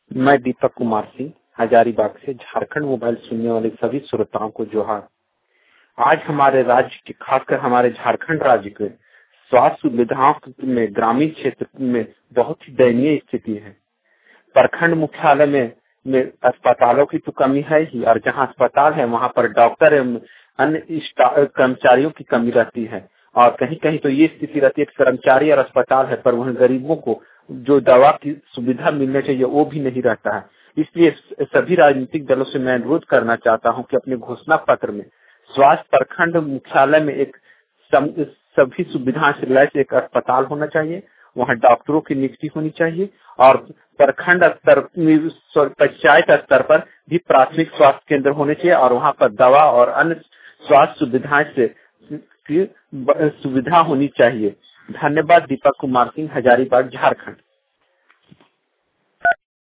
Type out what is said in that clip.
मैं दीपक कुमार सिंह हजारीबाग से झारखंड मोबाइल सुनने वाले सभी श्रोताओं को जोहार। आज हमारे राज्य के, खासकर हमारे झारखंड राज्य के स्वास्थ्य सुविधाओं में ग्रामीण क्षेत्र में बहुत ही दयनीय स्थिति है। प्रखंड मुख्यालय में अस्पतालों की तो कमी है ही, और जहां अस्पताल है वहां पर डॉक्टर एवं अन्य कर्मचारियों की कमी रहती है। और कहीं कहीं तो ये स्थिति रहती है कि कर्मचारी और अस्पताल है पर वहीं गरीबों को जो दवा की सुविधा मिलनी चाहिए वो भी नहीं रहता है। इसलिए सभी राजनीतिक दलों से मैं अनुरोध करना चाहता हूं कि अपने घोषणा पत्र में स्वास्थ्य प्रखंड मुख्यालय में एक सभी सुविधाएं से लैस एक अस्पताल होना चाहिए, वहां डॉक्टरों की नियुक्ति होनी चाहिए, और प्रखंड स्तर पंचायत स्तर पर भी प्राथमिक स्वास्थ्य केंद्र होने चाहिए और वहां पर दवा और अन्य स्वास्थ्य सुविधाएं से की सुविधा होनी चाहिए। धन्यवाद। दीपक कुमार सिंह, हजारीबाग, झारखंड।